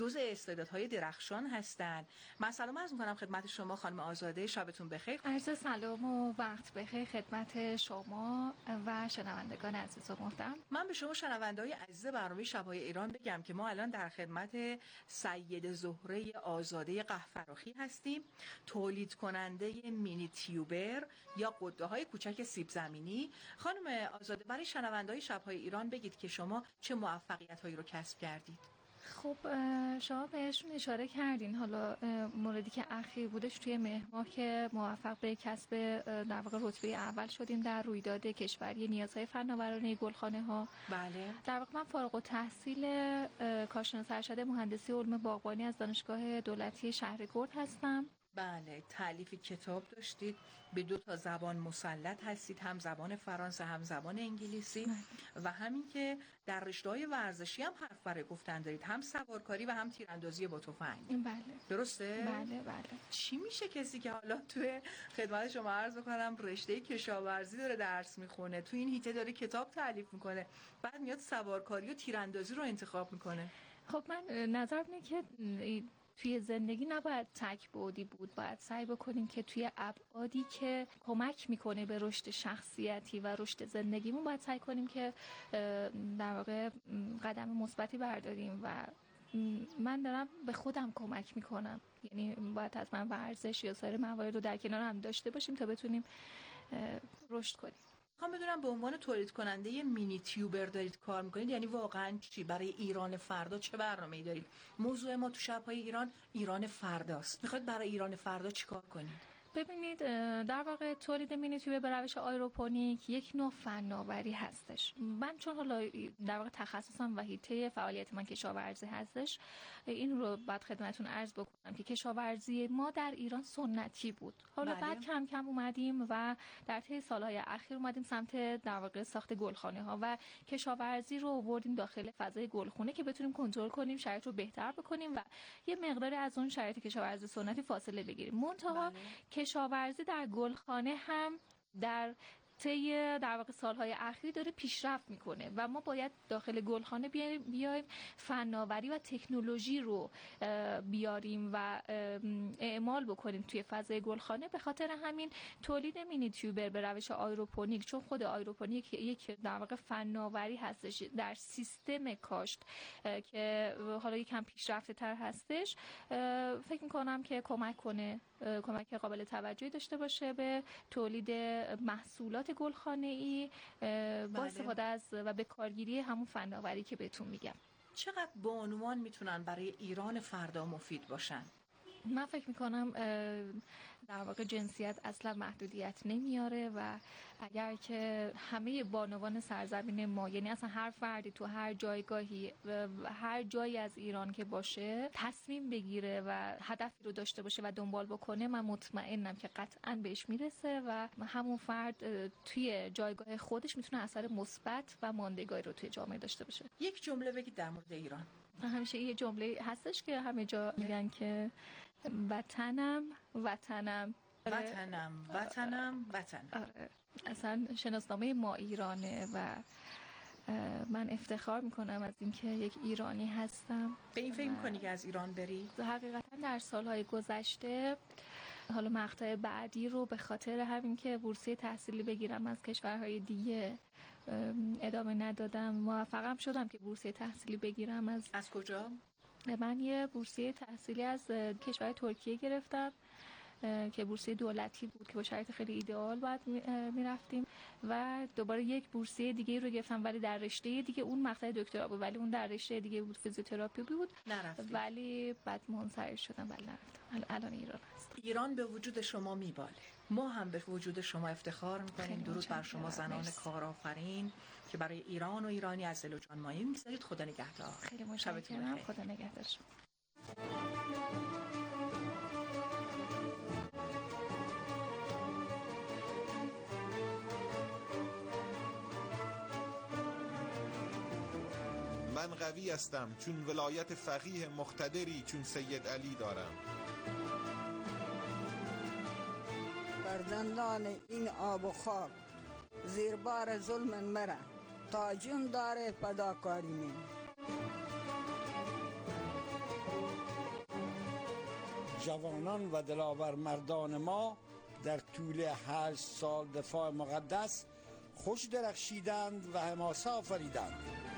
جزء استعدادهای درخشان هستند. من سلام عرض می‌کنم خدمت شما خانم آزاده، شبتون بخیر. عرض سلام و وقت بخیر خدمت شما و شنوندگان عزیز و محترم. من به شما شنونده‌های عزیز برنامه شب‌های ایران بگم که ما الان در خدمت سید زهره آزاده قهفراخی هستیم، تولید کننده مینی تیوبر یا غده‌های کوچک سیب زمینی. خانم آزاده، برای شنونده‌های شب‌های ایران بگید که شما چه موفقیت‌هایی رو کسب کردید؟ خب شما بهشون اشاره کردین. حالا موردی که اخیر بودش توی مهر ماه که موفق به کسب در واقع رتبه اول شدیم در رویداد کشوری نیازهای فناورانه گلخانه ها. بله. در واقع من فارغ التحصیل کارشناس ارشد مهندسی علوم باغبانی از دانشگاه دولتی شهرگرد هستم. بله، تالیف کتاب داشتید، به 2 زبان مسلط هستید، هم زبان فرانسه هم زبان انگلیسی و همین که در رشته‌های ورزشی هم حرف برای گفتن دارید، هم سوارکاری و هم تیراندازی با تفنگ. بله. درسته؟ بله. چی میشه کسی که حالا توی خدمت شما عرض بکنم رشته کشاورزی داره درس میخونه، تو این هیته داره کتاب تالیف میکنه، بعد میاد سوارکاری و تیراندازی رو انتخاب میکنه؟ خب من نظرم اینه که توی زندگی نباید تک بعدی بود، باید سعی بکنیم که توی ابعادی که کمک میکنه به رشد شخصیتی و رشد زندگیمون باید سعی کنیم که در واقع قدم مثبتی برداریم و من دارم به خودم کمک میکنم، یعنی باید حتما ورزش یا سایر موارد رو در کنار هم داشته باشیم تا بتونیم رشد کنیم. میخوام بدونم به عنوان تولید کننده مینی تیوبر دارید کار میکنید، یعنی واقعا چی؟ برای ایران فردا چه برنامه‌ای دارید؟ موضوع ما تو شب‌های ایران فرداست. میخواید برای ایران فردا چیکار کنید؟ ببینید، در واقع تولید مینی تیوبر به روش آیروپونیک یک نوع فناوری هستش. من چون حالا در واقع تخصصم و حیطه فعالیت من کشاورزی هستش، این رو بعد خدمتتون عرض بکنم که کشاورزی ما در ایران سنتی بود. حالا بله. بعد کم کم اومدیم و در طی سالهای اخیر اومدیم سمت در واقع ساخت گلخانه ها و کشاورزی رو آوردیم داخل فضای گلخونه که بتونیم کنترل کنیم، شرایط رو بهتر بکنیم و یه مقداری از اون شرایط کشاورزی سنتی فاصله بگیریم. منتها کشاورزی در گلخانه هم در طی در واقع سالهای اخیر داره پیشرفت میکنه و ما باید داخل گلخانه بیایم فناوری و تکنولوژی رو بیاریم و اعمال بکنیم توی فضای گلخانه. به خاطر همین تولید مینی تیوبر به روش آیروپونیک، چون خود آیروپونیک یک در واقع فناوری هستش در سیستم کاشت که حالا یکم پیشرفته تر هستش، فکر میکنم که کمک قابل توجهی داشته باشه به تولید محصولات گلخانه‌ای با استفاده از و به کارگیری همون فناوری که بهتون میگم. چقدر بانوان میتونن برای ایران فردا مفید باشن؟ من فکر میکنم در واقع جنسیت اصلا محدودیت نمیاره و اگر که همه بانوان سرزمین ما، یعنی اصلا هر فردی تو هر جایگاهی هر جایی از ایران که باشه تصمیم بگیره و هدفی رو داشته باشه و دنبال بکنه، من مطمئنم که قطعا بهش میرسه و همون فرد توی جایگاه خودش میتونه اثر مثبت و ماندگاری رو توی جامعه داشته باشه. یک جمله بگید در مورد ایران. همیشه یه جمله هستش که همه جا میگن که وطنم. آره. اصلا شناسنامه ما ایرانه و من افتخار میکنم از اینکه یک ایرانی هستم. به این فکر میکنی که از ایران بری؟ حقیقتا در سالهای گذشته حالا مقطع بعدی رو به خاطر همین که بورسیه تحصیلی بگیرم از کشورهای دیگه ادامه ندادم. موفقم شدم که بورسیه تحصیلی بگیرم. از کجا؟ من یه بورسیه تحصیلی از کشور ترکیه گرفتم که بورسیه دولتی بود که با شرایط خیلی ایدئال باید میرفتیم و دوباره یک بورسیه دیگه رو گرفتم ولی در رشته دیگه، اون مقطع دکترا بود ولی اون در رشته دیگه بود، فیزیوتراپی بود. نرفتیم. ولی بعد منصرف شدم ولی نرفتم. الان ایران هست. ایران به وجود شما میباله، ما هم به وجود شما افتخار میکنیم. درود بر شما زنان کارآفرین که برای ایران و ایرانی از دل و جان مایه میگذارید. خدا نگهدار. خیلی متشکرم. خدا نگهدار شما. من قوی هستم چون ولایت فقیه مقتدری چون سید علی دارم. بر زندان این آب و خاک زیر بار ظلم مرا تا جون داره فداکاری من. جوانان و دلاور مردان ما در طول 8 سال دفاع مقدس خوش درخشیدند و حماسه آفریدند.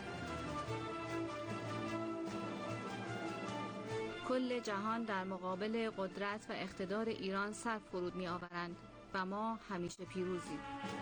کل جهان در مقابل قدرت و اقتدار ایران سر فرود می آورند و ما همیشه پیروزیم.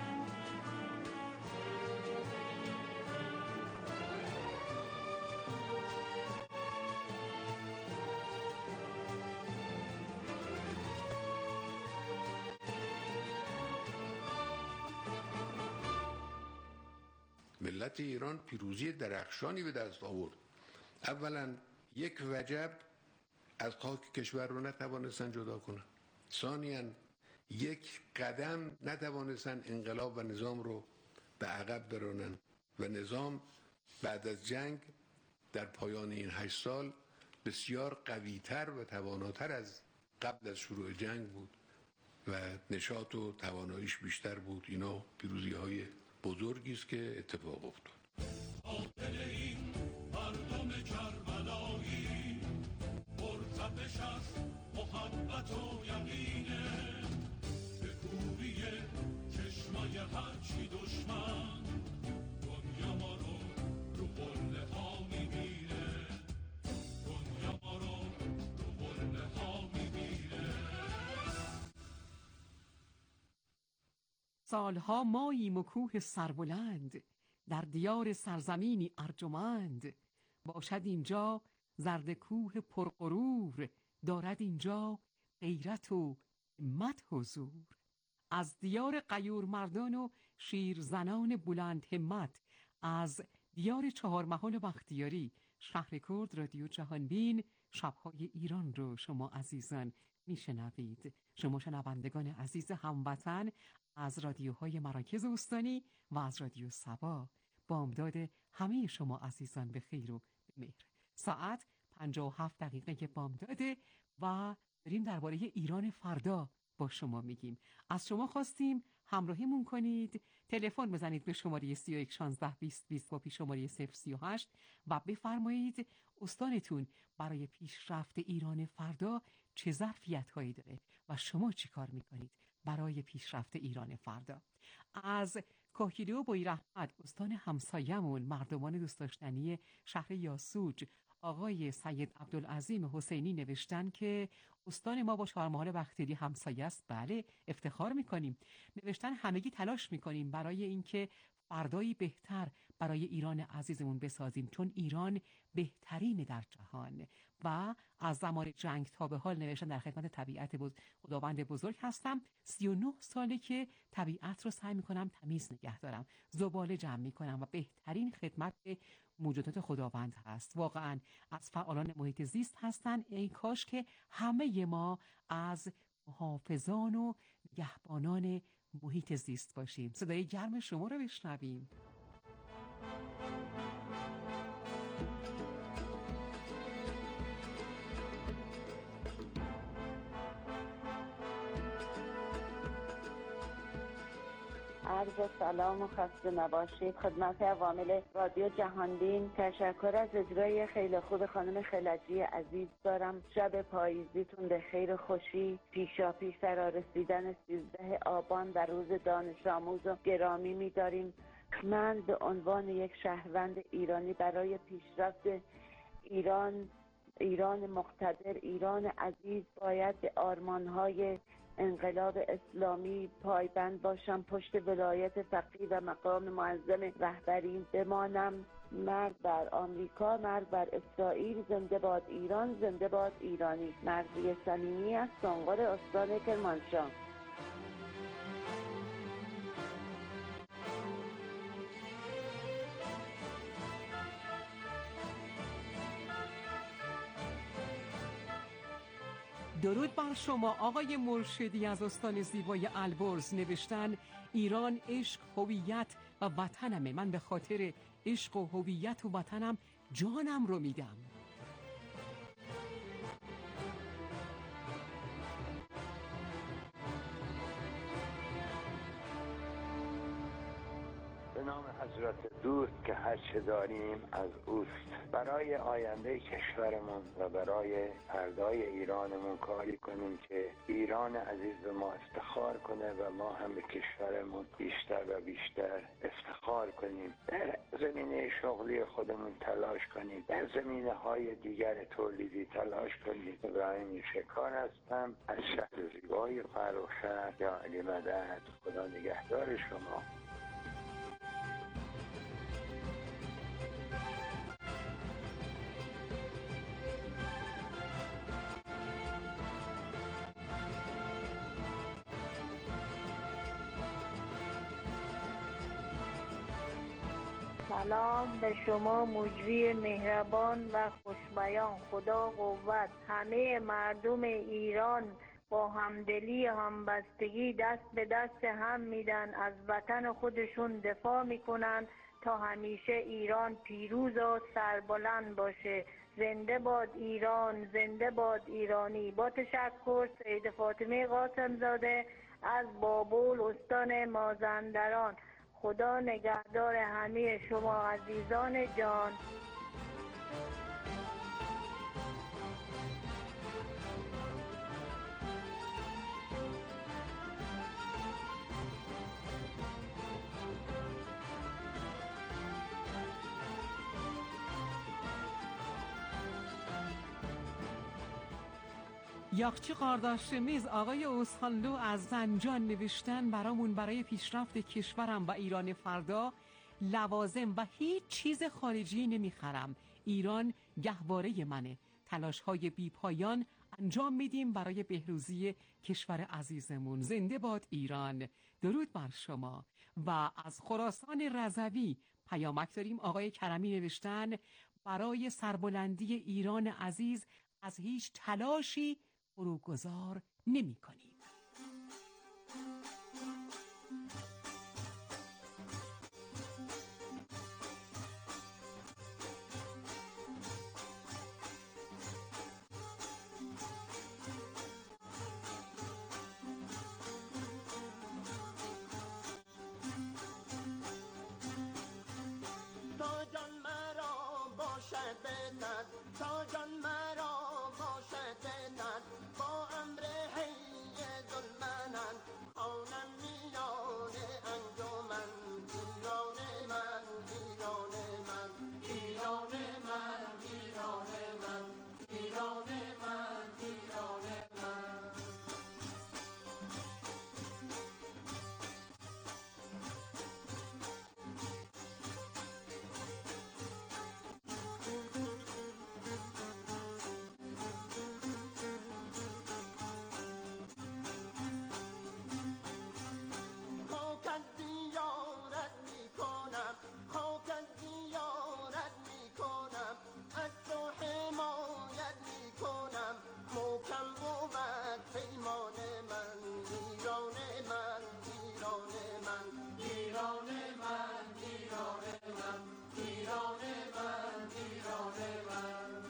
ملت ایران پیروزی درخشانی به دست آورد. اولا یک وجب از خاک کشور رو نتوانستن جدا کنن. ثانیاً یک قدم نتوانستن انقلاب و نظام رو به عقب برانن و نظام بعد از جنگ در پایان این 8 سال بسیار قوی‌تر و تواناتر از قبل از شروع جنگ بود و نشاط و تواناییش بیشتر بود. اینا پیروزی‌های بزرگی است که اتفاق افتاد. محبت و یقینه به کوری چشمای هرچی دشمن دنیا ما رو قله ها میبینه، دنیا ما رو قله ها میبینه. سالها ماییم و کوه سربلند در دیار سرزمینی ارجمند، باشد اینجا زرد کوه پرغرور، دارد اینجا غیرت و همت حضور. از دیار غیور مردان و شیرزنان بلند همت، از دیار چهارمحال بختیاری، شهر کرد، رادیو جهانبین شب‌های ایران رو شما عزیزان میشنوید. شما شنوندگان عزیز هموطن از رادیوهای مراکز استانی و از رادیو صبا، بامداد همه شما عزیزان به خیر و به مهر. ساعت 57 دقیقه بامداده و داریم درباره ایران فردا با شما میگیم. از شما خواستیم همراهیمون کنید، تلفن بزنید به شماره 31 16 20 20 با پیش‌شماره 038 و بفرمایید استانتون برای پیشرفت ایران فردا چه ظرفیت‌هایی داره و شما چی کار میکنید برای پیشرفت ایران فردا. از کاهگیری و بویراحمد استان همسایه‌مون، مردمان دوست داشتنی شهر یاسوج، آقای سید عبدالعظیم حسینی نوشتن که استان ما با چهارمحال بختیاری همسایه است. بله، افتخار میکنیم. نوشتن همگی تلاش میکنیم برای اینکه فردایی بهتر برای ایران عزیزمون بسازیم، چون ایران بهترین در جهان. و از زمان جنگ تا به حال نوشتن در خدمت طبیعت خداوند بزرگ هستم. 39 ساله که طبیعت رو سعی میکنم تمیز نگه دارم، زباله جمع میکنم و بهترین خدمت به موجودات خداوند هست. واقعا از فعالان محیط زیست هستن. ای کاش که همه ما از محافظان و نگهبانان محیط زیست باشیم. صدای گرم شما رو بشنویم. عرض سلام و خسته نباشید خدمت عوامل رادیو جهانبین. تشکر از اجرای خیلی خوب خانم خلجی عزیز دارم. شب پاییزیتون به خیر و خوشی پیشا پیش فرا رسیدن 13 آبان در روز دانش آموز و گرامی می‌داریم. من به عنوان یک شهروند ایرانی برای پیشرفت ایران مقتدر، ایران عزیز، باید به آرمان‌های انقلاب اسلامی پایبند باشم، پشت ولایت فقیه و مقام معظم رهبری بمانم. مرد بر آمریکا، مرد بر اسرائیل، زنده باد ایران، زنده باد ایرانی. مرضیه صمیمی از سنقر استان کرمانشاه. درود بر شما آقای مرشدی از استان زیبای البرز. نوشتن ایران عشق، هویت و وطنمه. من به خاطر عشق و هویت و وطنم جانم رو میدم. به نام حضرت دوست که هر چه داریم از اوست. برای آینده کشورمون و برای فردای ایرانمون کاری کنیم که ایران عزیز به ما افتخار کنه و ما هم به کشورمون بیشتر و بیشتر افتخار کنیم. در زمینه شغلی خودمون تلاش کنیم، در زمینه‌های دیگر تولیدی تلاش کنیم. ابراهیم شکار هستم از شهر زیبای فرخشهر یا علی مدد. خدا نگهدار شما. سلام به شما مجری مهربان و خوشبیان. خدا قوت. همه مردم ایران با همدلی همبستگی دست به دست هم میدن، از وطن خودشون دفاع میکنن تا همیشه ایران پیروز و سربلند باشه. زنده باد ایران، زنده باد ایرانی. با تشکر، سید فاطمه قاسم زاده از بابل استان مازندران. خدا نگهدار همه شما عزیزان جان. یاخچی قارداشمیز آقای اوسخانلو از زنجان نوشتن برامون برای پیشرفت کشورم و ایران فردا لوازم و هیچ چیز خارجی نمیخرم. ایران گهواره منه. تلاش‌های بی پایان انجام میدیم برای بهروزی کشور عزیزمون. زنده باد ایران. درود بر شما. و از خراسان رضوی پیامک داریم. آقای کرمی نوشتن برای سربلندی ایران عزیز از هیچ تلاشی فروگذار نمی کنیم. تا جان مرا باشد بتن، تا جان مرا باشد بتن، با امر حی ظلمنن آنم میان انجمن. ایران من، ایران من، ایران من، ایران من، ایران من، ایران من. خاک از دیارت میکنم، خاک از دیارت میکنم، از تو حمایت میکنم. محکم بود پیمان من. ایران من، ایران من، ایران من، ایران من، ایران من، ایران من.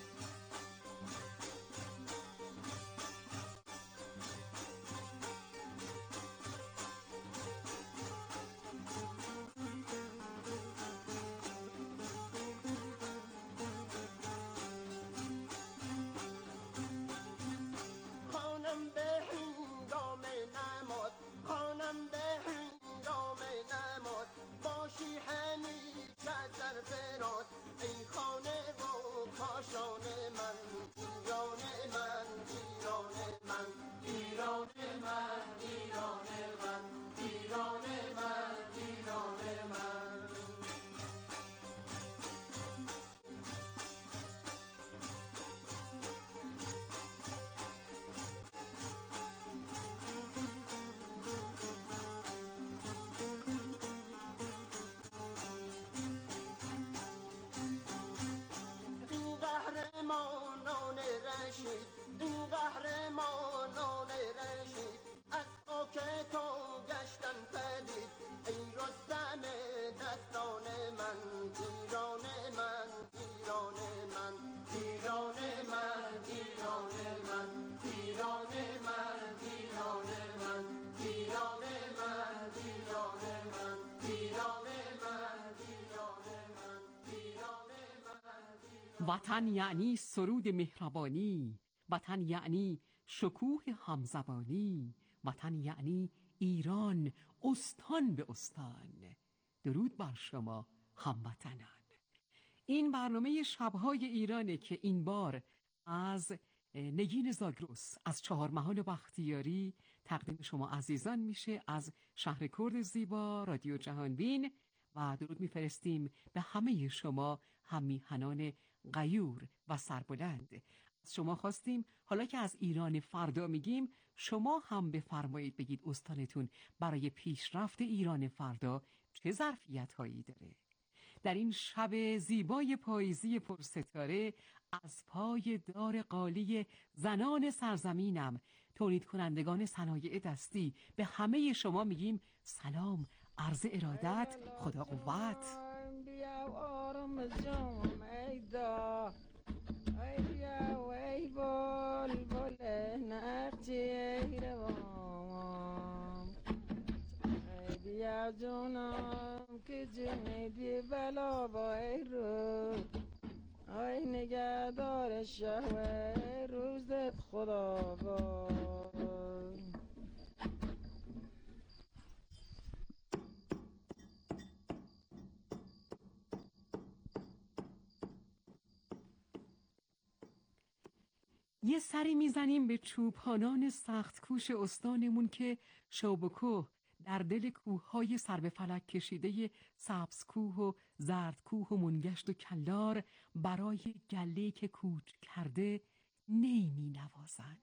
خانم به هنگام نماز، خانم به هنگام نماز، باشی همیشه در فراز. ای خانه و کاشان من. ایران من، ایران من، ایران من، ایران من، ایران من، ایران من. این قهرمانان رشید، این قهرمانان رشید، از خاک تو گشتن پدید. ای رستم دستان من. ایران من، ایران من، ایران من، ایران من، ایران من، ایران من، ایران من، ایران من، ایران من، ایران من، ایران من. وطن یعنی سرود مهربانی، وطن یعنی شکوه همزبانی، وطن یعنی ایران استان به استان. درود بر شما هموطنان. این برنامه شب‌های ایرانه که این بار از نگین زاگرس از چهارمحال بختیاری تقدیم شما عزیزان میشه از شهر کرد زیبا رادیو جهانبین، و درود میفرستیم به همه شما همیهنان غیور و سربلند. از شما خواستیم حالا که از ایران فردا میگیم، شما هم بفرمایید بگید استانتون برای پیشرفت ایران فردا چه ظرفیت هایی داره. در این شب زیبای پاییزی پرستاره از پای دار قالی زنان سرزمینم، تولید کنندگان صنایع دستی، به همه شما میگیم سلام، عرض ارادت، خدا قوت. بیا آرام جام ایدا ای بیا ای بول بول نقچی روام ای بیا جونم که جونی بی بلا بای رو ای نگهدار شهوه روزت خدا با. یه سری میزنیم به چوپانان سخت کوش استانمون که شوبکوه در دل کوههای سر به فلک کشیده سبزکوه و زردکوه و منگشت و کلار برای گله که کوچ کرده نی می نوازن.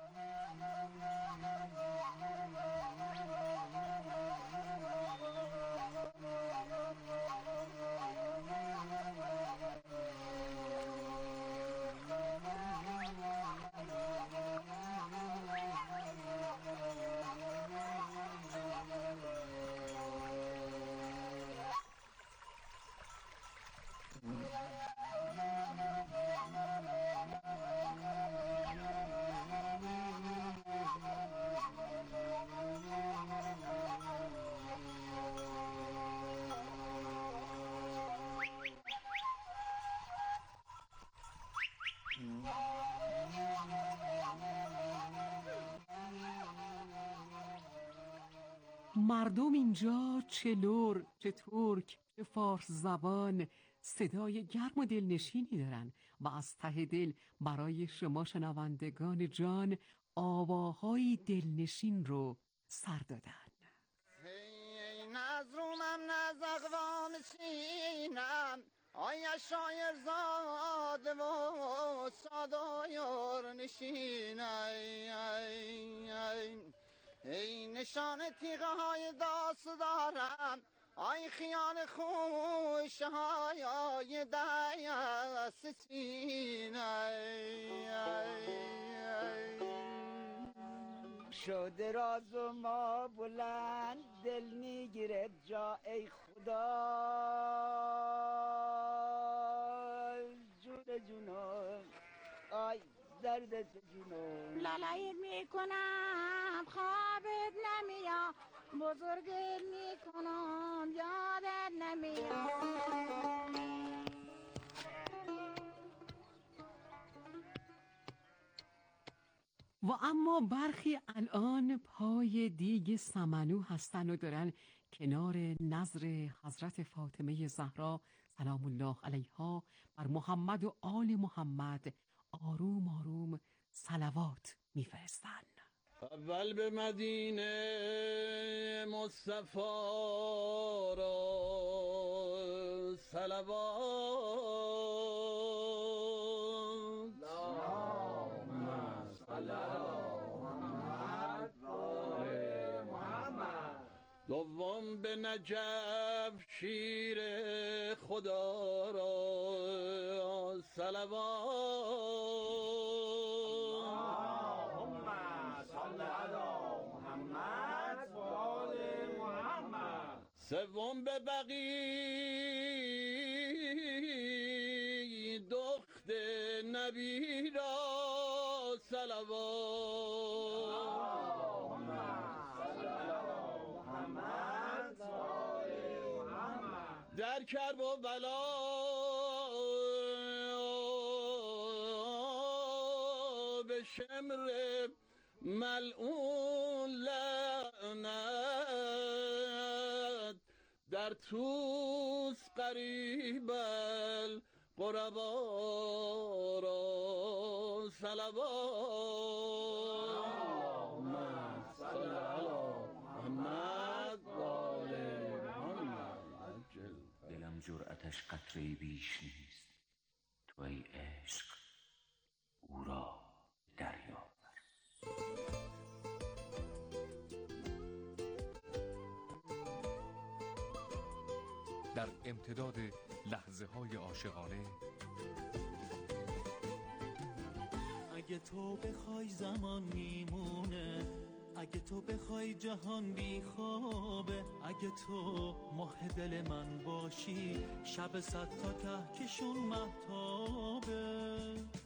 مردم اینجا چه لر، چه ترک، چه فارس زبان صدای گرم و دلنشینی دارن و از ته دل برای شما شنوندگان جان آواهای دلنشین رو سر دادن. ای نظرومم نزغوان سینم آیا شایر زاده و سادایر نشین ای نشان تیغه های داست دارم آی خیال خوش های دست سین شده راز و ما بلند دل میگیره جا ای خدا جون جونم آی درد جونم لالایی میکنم خوابت نمیاد بزرگت میکنم یادت نمیاد. و اما برخی الان پای دیگ سمنو هستن و دارن کنار نظر حضرت فاطمه زهرا سلام الله علیها بر محمد و آل محمد آروم آروم صلوات میفرستن. اول به مدینه مصطفی را صلوات اللهم صل علی محمد. دوم به نجف شیر خدا را صلوات سوم به بقی دخت نبی را صلوات در کرب و بلا به شمر ملعون لعنت، در توس قریب القربا را صلوات. اللهم صل علی محمد و آل محمد. دلم جرأتش قطره بیش نیست، تو ای عشق او را دریا. در امتداد لحظه های عاشقانه، اگه تو بخوای زمان میمونه، اگه تو بخوای جهان بی خوابه، اگه تو ماه دل من باشی شب 100 تا کهکشون مهتابه،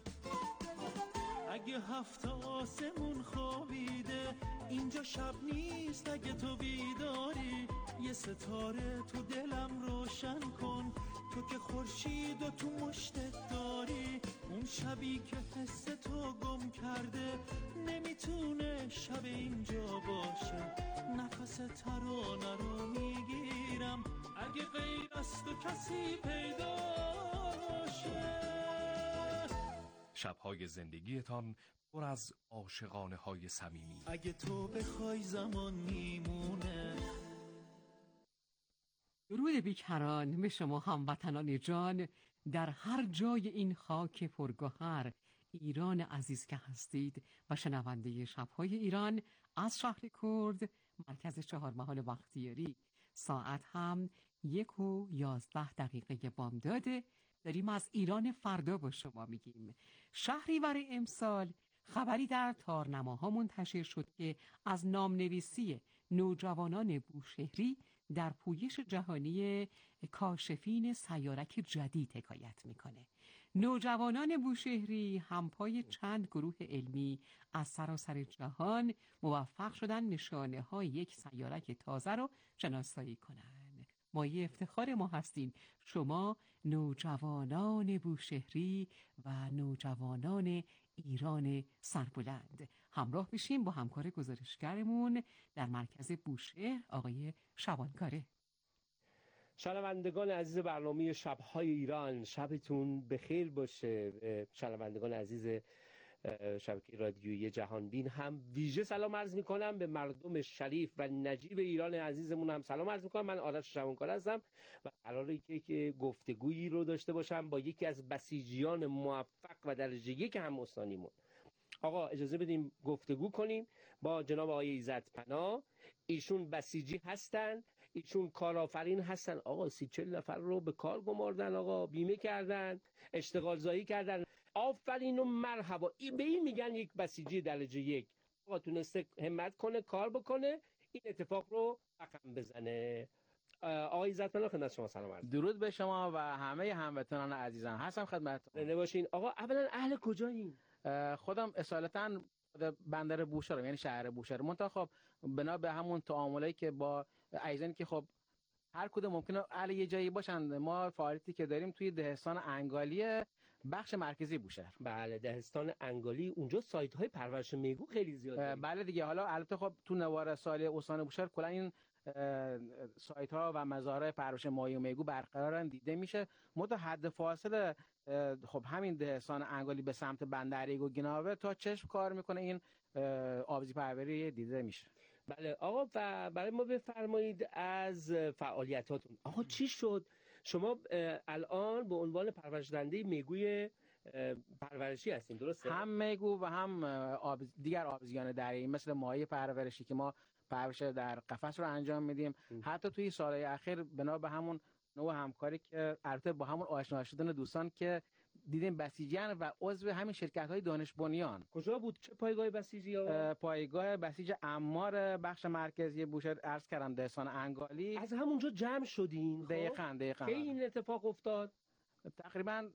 اگه 7 آسمون خوابیده اینجا شب نیست، اگه تو بیداری یه ستاره تو دلم روشن کن، تو که خورشید و تو مشتت داری، اون شبی که حس تو گم کرده نمیتونه شب اینجا باشه، نفس ترانه رو میگیرم اگه غیر از تو کسی پیداشه. شب‌های زندگیتان پر از عاشقانه‌های صمیمی. اگه تو بخوای زمان میمونه. درود بیکران به شما هموطنان جان در هر جای این خاک پرگوهر ایران عزیز که هستید و شنونده شب‌های ایران از شهر کرد مرکز 4 محال بختیاری. ساعت هم 1:11 بامداده. داریم از ایران فردا با شما میگیم. شهریور امسال خبری در تارنماها منتشر شد که از نامنویسی نوجوانان بوشهری در پویش جهانی کاشفین سیارک جدید حکایت میکنه. نوجوانان بوشهری همپای چند گروه علمی از سراسر جهان موفق شدن نشانه های یک سیارک تازه رو شناسایی کنند. مایه افتخار ما هستین شما نوجوانان بوشهری و نوجوانان ایران سربلند. همراه بشیم با همکار گزارشگرمون در مرکز بوشهر آقای شبانکاره. شنوندگان عزیز برنامه شب‌های ایران، شبتون بخیر باشه. شنوندگان عزیز شبکه رادیویی جهانبین هم ویژه سلام عرض میکنم، به مردم شریف و نجیب ایران عزیزمون هم سلام عرض میکنم. من آرش شبانکاره هستم و قراره که گفتگویی رو داشته باشم با یکی از بسیجیان موفق و درجه یک هم استانیمون. آقا اجازه بدیم گفتگو کنیم با جناب آقای ایزدپناه. ایشون بسیجی هستن، ایشون کارآفرین هستن. آقا 30-40 نفر رو به کار گماردن، آقا بیمه کردن، اشتغال زایی کردن. آفرین و مرحبا. به این میگن یک بسیجی درجه یک. آقا تونسته همت کنه، کار بکنه، این اتفاق رو رقم بزنه. آقای ایزدپناه خدمت شما سلام عرض. درود به شما و همه هموطنان عزیزم. هستم خدمتتون. نباشین. آقا اولا اهل کجایین؟ خودم اصالتا بندر بوشهرم، یعنی شهر بوشهر. منتها خب بنا به همون تعاملاتی که با عزیزانی که خب هر کدوم ممکنه اهل یه جایی باشن، ما فعالیتی که داریم توی دهستان انگالی بخش مرکزی بوشهر. بله دهستان انگالی، اونجا سایت های پرورش میگو خیلی زیاده. بله دیگه. حالا البته خب تو نوار سالی استان بوشهر کلا این سایت ها و مزارع پرورش ماهی و میگو برقرارن، دیده میشه. مدت حد فاصله خب همین دهستان انگالی به سمت بندرریگ و گناوه تا چشم کار میکنه، این آبزی پروری دیده میشه. بله آقا، و برای ما بفرمایید از فعالیتاتون. آقا چی شد شما الان به عنوان پرورشدنده میگوی پرورشی هستین، درسته؟ هم میگو و هم دیگر آبزیان دریایی مثل ماهی پرورشی که ما پرورش در قفس رو انجام میدیم. حتی توی سالهای اخیر بنا به همون نوع همکاری که البته با همون آشنا شدن دوستان که دیدیم بسیجیان و عضو همین شرکت‌های دانش بنیان. کجا بود؟ چه پایگاه بسیجی؟ پایگاه بسیج عمار بخش مرکزی بوشهر، عرض کردم دهستان انگالی. از همونجا جمع شدین؟ دقیقاً. کی این اتفاق افتاد؟ تقریباً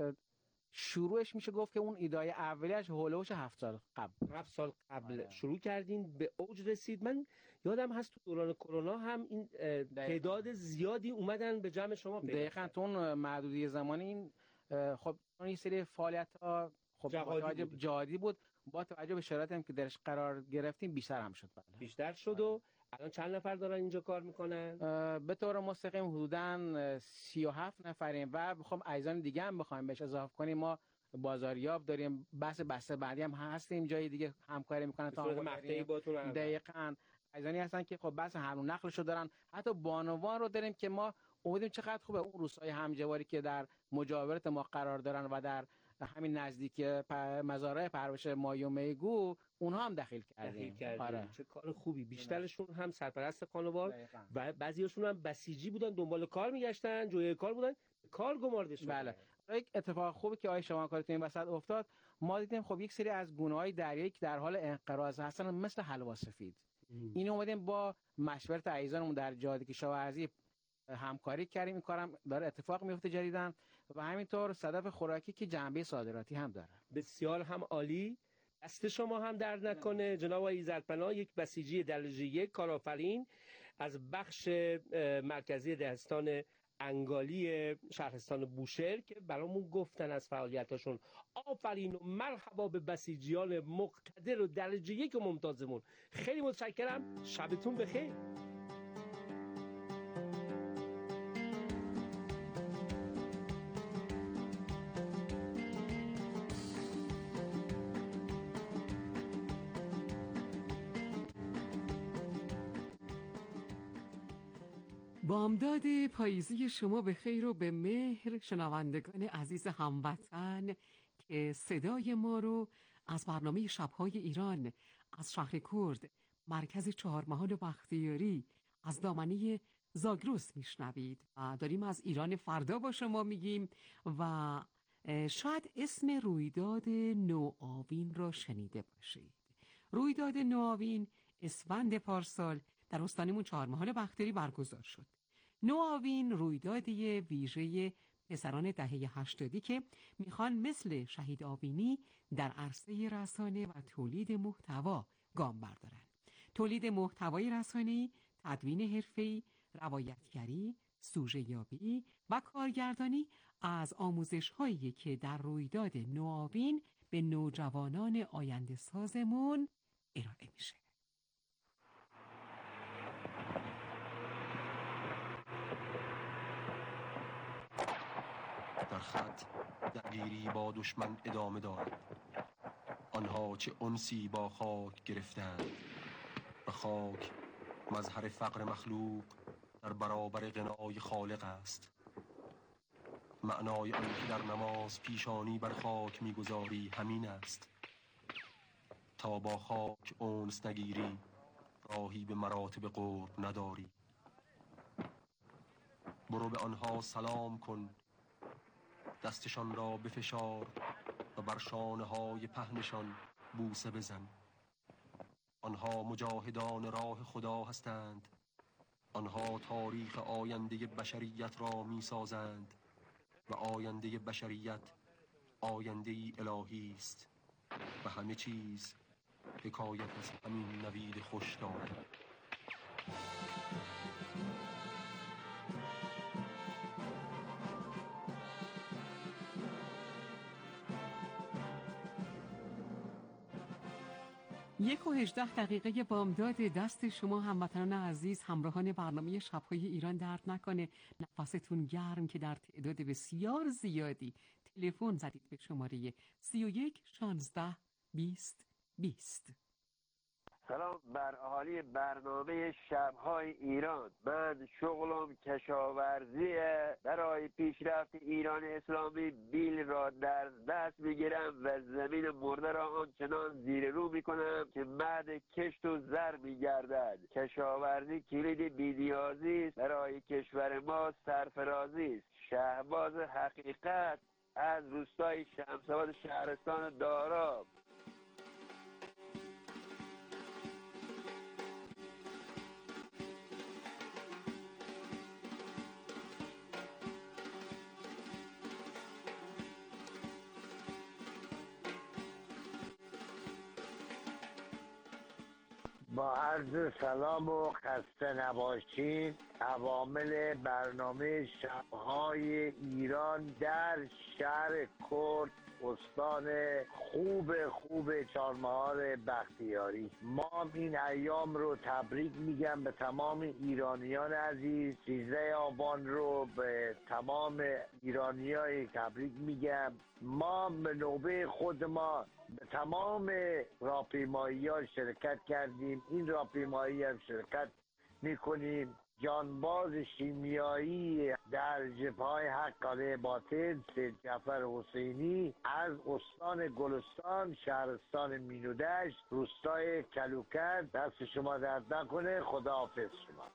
شروعش میشه گفت که اون ایدای اولیش هولوش 7 سال قبل. 7 سال قبل شروع کردین، به اوج رسید. من یادم هست تو دوران کرونا هم این تعداد زیادی اومدن به جمع شما. دقیقاً تو اون محدودیت زمانی این خب این سری فعالیت‌ها خب جهادی بود. با توجه به شرایطی که درش قرار گرفتیم بیشتر هم شد. بیشتر شد. و الان چند نفر دارن اینجا کار میکنن؟ به طور مستقیم حدوداً 37 نفریم و بخوام عزیزان دیگه هم بخوایم بهش اضافه کنیم. ما بازاریاب داریم، بحث بسته بعدی هم هستیم، جای دیگه همکاری میکنن تا مقطعی باتون. دقیقاً عزیزانی هستن که خب بحث حمل و نقلشو دارن. حتی بانوان رو داریم که ما امیدیم چقدر خوبه اون روستای همجواری که در مجاورت ما قرار دارن و در همین نزدیکی مزارع پرورش ماهی و میگو اونها هم دخیل کردیم. آره. چه کار خوبی. بیشترشون هم سرپرست خانوار و بعضیاشون هم بسیجی بودن، دنبال کار میگشتن، جوی کار بودن، کار گمارده شدن. بله. یک اتفاق خوبی که آقای شمانکاری تو این وسط افتاد، ما دیدیم خب یک سری از گونه‌های دریایی که در حال انقراض هستن مثل حلوا سفید، این اومدیم با مشورت عزیزانمون در جهاد کشاورزی همکاری کردیم. این کارم داره اتفاق میفته جدیداً و همینطور صدف خوراکی که جنبه صادراتی هم داره. بسیار هم عالی. دست شما هم درد نکنه جناب آقای ایزدپناه، یک بسیجی درجه یک کارآفرین از بخش مرکزی دهستان انگالی شهرستان بوشهر که برامون گفتن از فعالیتاشون. آفرین و مرحبا به بسیجیان مقتدر و درجه یک و ممتازمون. خیلی متشکرم. شبتون بخیر. بامداد پاییزی شما به خیر و به مهر شنوندگان عزیز هموطن که صدای ما رو از برنامه شب‌های ایران از شهر کرد مرکز چهارمحال بختیاری از دامنه زاگرس میشنوید و داریم از ایران فردا با شما میگیم و شاید اسم رویداد نوآوین را شنیده باشید. رویداد نوآوین اسفند پارسال در استانمون چهارمحال بختیاری برگزار شد. نوآوین رویدادی ویژه پسران دهه 80 که میخوان مثل شهید آوینی در عرصه رسانه و تولید محتوا گام بردارن. تولید محتوای رسانه‌ای، تدوین حرفه‌ای، روایتگری، سوژه‌یابی و کارگردانی از آموزش‌هایی که در رویداد نوآوین به نوجوانان آینده سازمون ارائه میشه. در خط درگیری با دشمن ادامه دارد. آنها چه انسی با خاک گرفتند و خاک مظهر فقر مخلوق در برابر غنای خالق است. معنای آن که در نماز پیشانی بر خاک میگذاری همین است. تا با خاک انس نگیری راهی به مراتب قرب نداری. برو به آنها سلام کن، دستشان را بفشار و بر شانه های پهنشان بوسه بزن. آنها مجاهدان راه خدا هستند. آنها تاریخ آینده بشریت را می سازند و آینده بشریت آینده الهی است و همه چیز حکایت از همین نوید خوش دارد. یک و 18 دقیقه بامداد. دست شما هموطنان عزیز همراهان برنامه شب‌های ایران درد نکنه. نفستون گرم که در تعداد بسیار زیادی تلفن زدید به شماره 31 16 20 20. سلام بر اهالی برنامه شب‌های ایران. من شغلم کشاورزیه. برای پیشرفت ایران اسلامی بیل را در دست میگیرم و زمین مرده را آنچنان زیر رو میکنم که بعد کشت و زر میگردد. کشاورزی کلید بی‌نیازی است. برای کشور ما سرفرازی است. شهباز حقیقت از روستای شمس‌آباد شهرستان داراب. با عرض سلام و خسته نباشید. عوامل برنامه شب‌های ایران در شهر کرد استان خوب چهارمحال بختیاری. ما این ایام رو تبریک میگم به تمام ایرانیان عزیز. 13 آبان رو به تمام ایرانیای تبریک میگم. ما به نوبه خود ما به تمام راهپیمایی‌ها شرکت کردیم. این راهپیمایی هم شرکت میکنیم. جانباز شیمیایی در جبهه‌های حق علیه باطل سید جعفر حسینی از استان گلستان، شهرستان مینودشت، روستای کلوکر، دست شما درد نکنه. خداحافظ شما.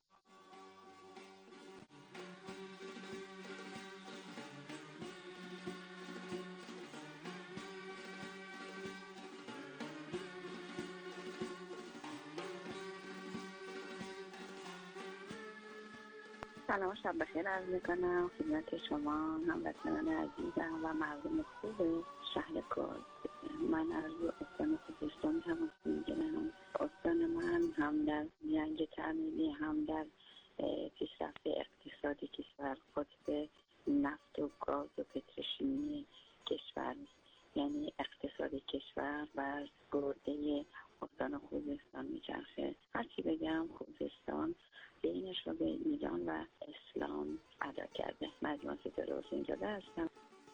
سلام شب بخیر عرض میکنم خدمت شما هموطنان عزیزم و مردم خوب شهر کرد. من از استان خوزستان تماس میگیرم. استان من هم در جنگ تعمیری هم در پیشرفت اقتصادی کشور، قطب نفت و گاز و پتروشیمی کشور، یعنی اقتصاد کشور و گرده استان خوزستان میچرخه. هرچی بگم خوزستان بینش رو به ایران و اسلام ادا کرده. مجموعه ستاره حسین زاده هستم.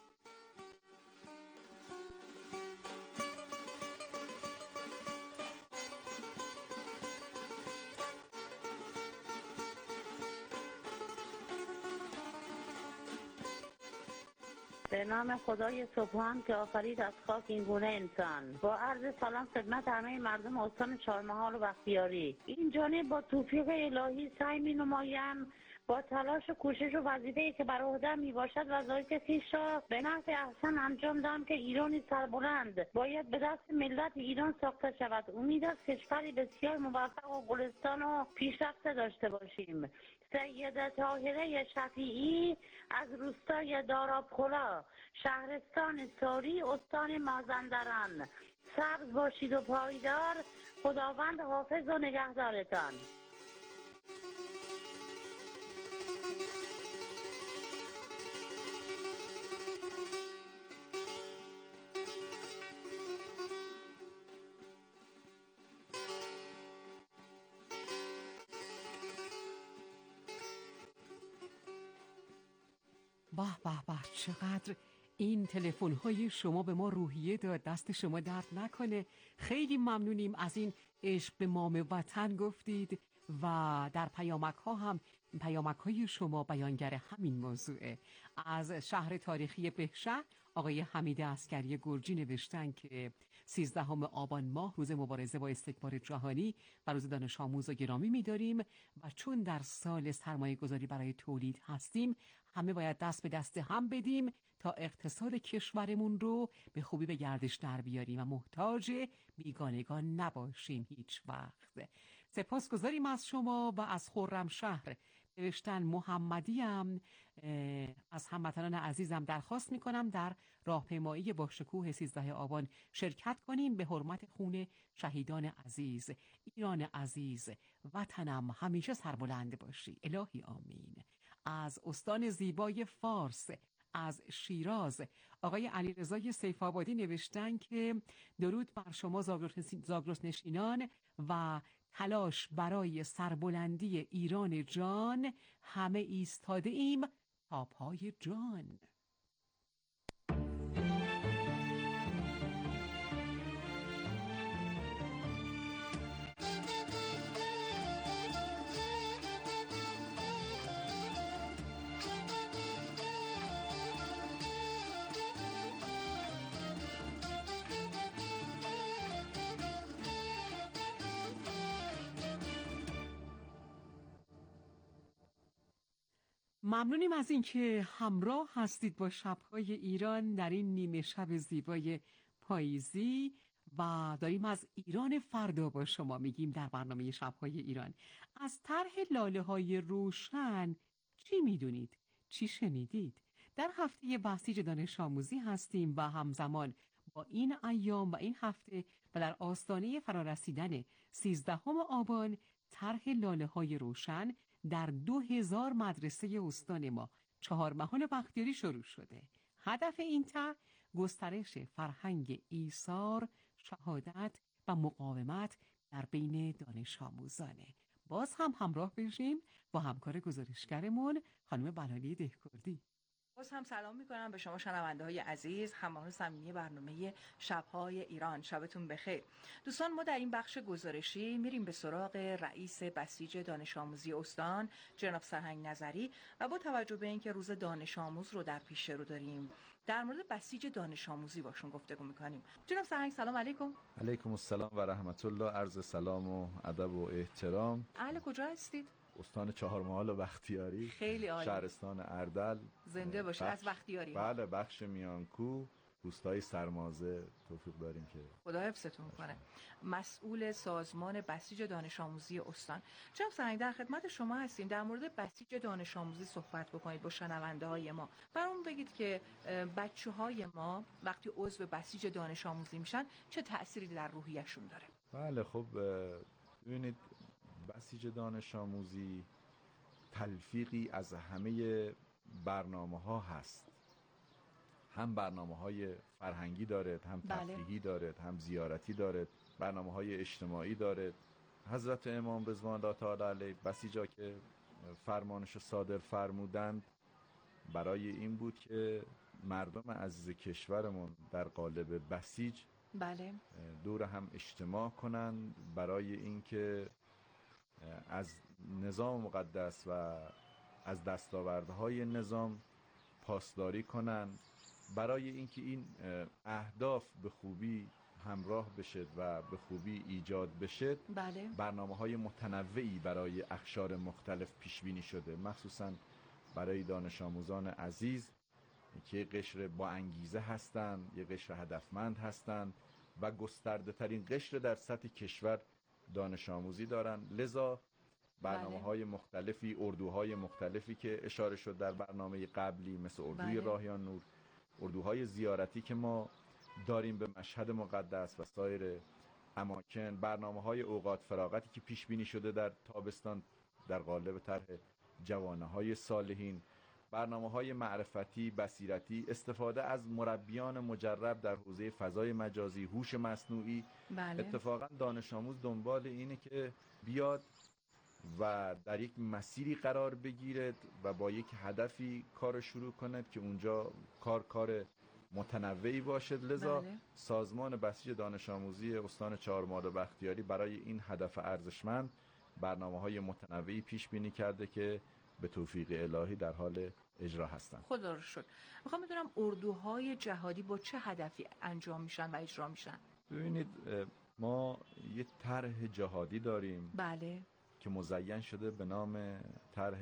به نام خدای سبحان که آفرید از خاک این گونه انسان. با عرض سلام خدمت همه مردم استان چهارمحال و بختیاری. این جانب با توفیق الهی سعی می‌نمایم با تلاش و کوشش و وظیفه‌ای که بر عهده‌ام میباشد وظایف خویش را به نحو احسن انجام دهم که ایرانی سربلند باید به دست ملت ایران ساخته شود. امید است کشوری بسیار موفق و گلستان و پیشرفته داشته باشیم. سیده طاهره شفیعی از روستای دارابخلا، شهرستان ساری، استان مازندران. سبز باشید و پایدار. خداوند حافظ و نگهدارتان. به به به، چقدر این تلفن‌های شما به ما روحیه داد. دست شما درد نکنه. خیلی ممنونیم از این عشق به مام وطن گفتید و در پیامک‌ها هم پیامک‌های شما بیانگر همین موضوعه. از شهر تاریخی بهشهر آقای حمید عسکری گرجی نوشتن که 13 آبان ماه روز مبارزه با استکبار جهانی و روز دانش آموز و گرامی می‌داریم و چون در سال سرمایه گذاری برای تولید هستیم همه باید دست به دست هم بدیم تا اقتصاد کشورمون رو به خوبی به گردش در بیاریم و محتاج بیگانگان نباشیم هیچ وقت. سپاسگزاریم از شما و از خرمشهر نوشتن محمدی هم از هموطنان عزیزم درخواست میکنم در راهپیمایی با شکوه 13 آبان شرکت کنیم به حرمت خون شهیدان عزیز. ایران عزیز، وطنم همیشه سربلند باشی. الهی آمین. از استان زیبای فارس، از شیراز آقای علیرضا سیف‌آبادی نوشتن که درود بر شما زاگرس نشینان و تلاش برای سربلندی ایران جان. همه ایستاده ایم تا پای جان. ممنونیم از اینکه همراه هستید با شب‌های ایران در این نیمه شب زیبای پاییزی و داریم از ایران فردا با شما میگیم در برنامه شب‌های ایران. از طرح لاله‌های روشن چی میدونید؟ چی شنیدید؟ در هفته بسیج دانش آموزی هستیم و همزمان با این ایام و این هفته و در آستانه فرارسیدن 13 آبان طرح لاله‌های روشن در 2000 مدرسه استان ما چهارمحال بختیاری شروع شده. هدف این طرح گسترش فرهنگ ایثار، شهادت و مقاومت در بین دانش آموزانه. باز هم همراه بشیم با همکار گزارشگرمون خانم بلالی دهکردی. باز هم سلام میکنم به شما شنونده های عزیز، همراهان صمیمی برنامه شب‌های ایران. شبتون بخیر. دوستان، ما در این بخش گزارشی میریم به سراغ رئیس بسیج دانش آموزی استان جناب سرهنگ نظری و با توجه به اینکه روز دانش آموز رو در پیش رو داریم، در مورد بسیج دانش آموزی باشون گفتگو میکنیم. جناب سرهنگ سلام علیکم. علیکم السلام و رحمت الله. عرض سلام و ادب و احترام. اهل کجا هستید؟ استان چهارمحال و بختیاری. خیلی عالی. شهرستان اردل. زنده باشید. از بختیاری. بله، بخش میانکو، روستای سرمازه توفیق داریم که خدا حفظتون کنه. مسئول سازمان بسیج دانش آموزی استان. جناب سرهنگ در خدمت شما هستیم. در مورد بسیج دانش آموزی صحبت بکنید با شنونده های ما. برامون بگید که بچه های ما وقتی عضو بسیج دانش آموزی میشن چه تأثیری در روحیه‌شون داره؟ بله، خب ببینید، بسیج دانش آموزی تلفیقی از همه برنامه‌ها هست. هم برنامه‌های فرهنگی دارد، هم تفریحی دارد، هم زیارتی دارد، برنامه‌های اجتماعی دارد. حضرت امام رضوان الله تعالی علیه بسیجا که فرمانش صادر فرمودند برای این بود که مردم عزیز کشورمون در قالب بسیج دور هم اجتماع کنند برای اینکه از نظام مقدس و از دستاوردهای نظام پاسداری کنند، برای اینکه این اهداف به خوبی همراه بشه و به خوبی ایجاد بشه. برنامه‌های متنوعی برای اقشار مختلف پیش بینی شده، مخصوصاً برای دانش آموزان عزیز که قشر با انگیزه هستند، یه قشر هدفمند هستند و گسترده ترین قشر در سطح کشور دانش آموزی دارند. لذا برنامه‌های مختلفی، اردوهای مختلفی که اشاره شد در برنامه قبلی، مثل اردوی راهیان نور، اردوهای زیارتی که ما داریم به مشهد مقدس و سایر اماکن، برنامه‌های اوقات فراغتی که پیش بینی شده در تابستان در قالب طرح جوانه‌های صالحین، برنامه‌های معرفتی، بصیرتی، استفاده از مربیان مجرب در حوزه فضای مجازی، هوش مصنوعی. اتفاقا دانش آموز دنبال اینه که بیاد و در یک مسیری قرار بگیرد و با یک هدفی کار شروع کند که اونجا کار متنوعی باشد. لذا سازمان بسیج دانش آموزی استان چهارمحال و بختیاری برای این هدف ارزشمند برنامه‌های متنوعی پیش بینی کرده که به توفیق الهی در حال اجرا هستند. خدا رو شکر. میخوام بدونم اردوهای جهادی با چه هدفی انجام میشن و اجرا میشن؟ ببینید، ما یه طرح جهادی داریم که مزین شده به نام طرح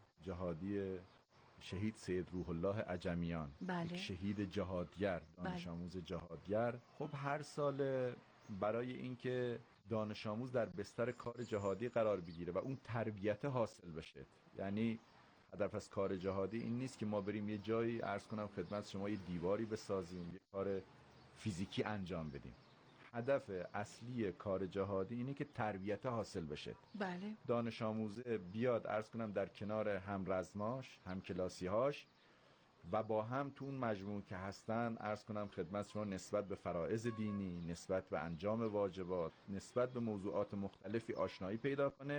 جهادی شهید سید روح الله عجمیان، یک شهید جهادگر، دانش آموز جهادگر. خب هر سال برای اینکه دانش آموز در بستر کار جهادی قرار بگیره و اون تربیت حاصل بشه، یعنی هدف از کار جهادی این نیست که ما بریم یه جایی عرض کنم خدمت شما یه دیواری بسازیم، یه کار فیزیکی انجام بدیم. هدف اصلی کار جهادی اینه که تربیت حاصل بشه. دانش آموز بیاد عرض کنم در کنار هم رزماش، هم کلاسیهاش و با هم تو اون مجموعه که هستن عرض کنم خدمت شما نسبت به فرائض دینی، نسبت به انجام واجبات، نسبت به موضوعات مختلفی آشنایی پیدا کنه